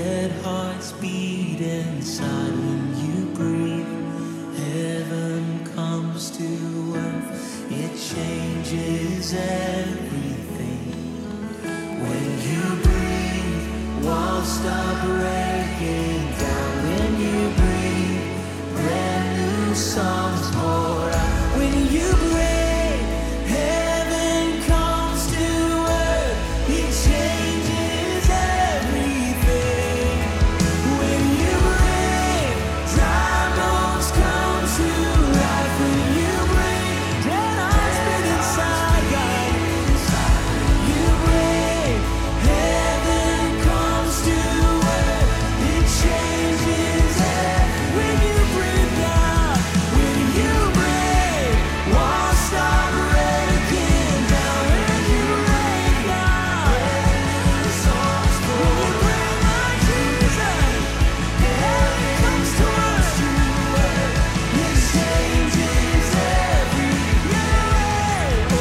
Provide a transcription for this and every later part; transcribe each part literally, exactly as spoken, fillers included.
Let hearts beat inside when you breathe. Heaven comes to earth. It changes everything. When you breathe, walls stop breaking down. When you breathe, brand new songs pour out. When you breathe, heaven comes to earth. It changes everything. When you breathe, dry bones come to life. When you breathe, dead hearts beat inside God. You breathe, heaven comes to earth. It changes everything. When you breathe down, when you breathe, walls stop breaking down. When you breathe down, songs when you breathe, Lord Jesus, heaven comes to us. It changes everything. Oh,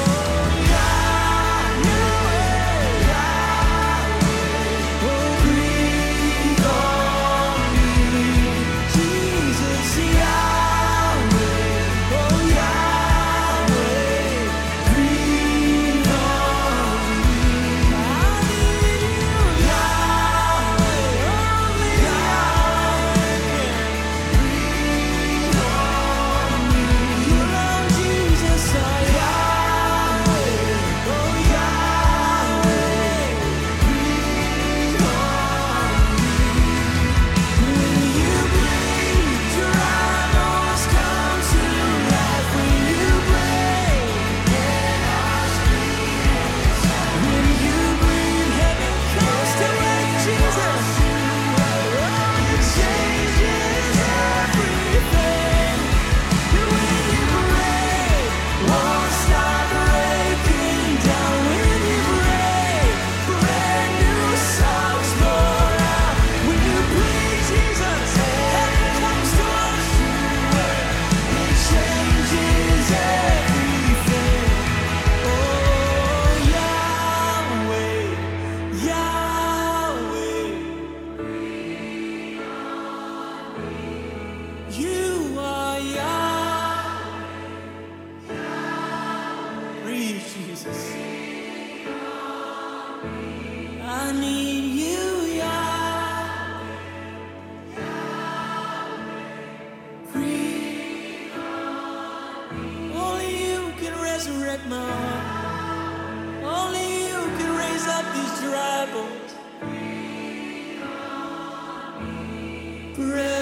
Yahweh, Yahweh, oh, breathe on me, Jesus, Yahweh, oh, Yahweh, breathe on me. I need you, Yahweh, only Yahweh can breathe on me. You know Jesus, oh, Yahweh, oh, Yahweh, breathe on me. When you breathe, dry bones come to life. When you breathe, dead hearts beat inside. When you breathe, heaven comes to earth, Jesus. It changes everything. When you breathe, walls stop breaking down. When you breathe, brand new songs pour out. When you breathe, Jesus, heaven comes to us. It changes everything. Oh, Yahweh, Yahweh, you are Yahweh. Breathe, Jesus. I need you, Yahweh. Breathe. Only you can resurrect my heart. Only you can raise up these dry bones. Breath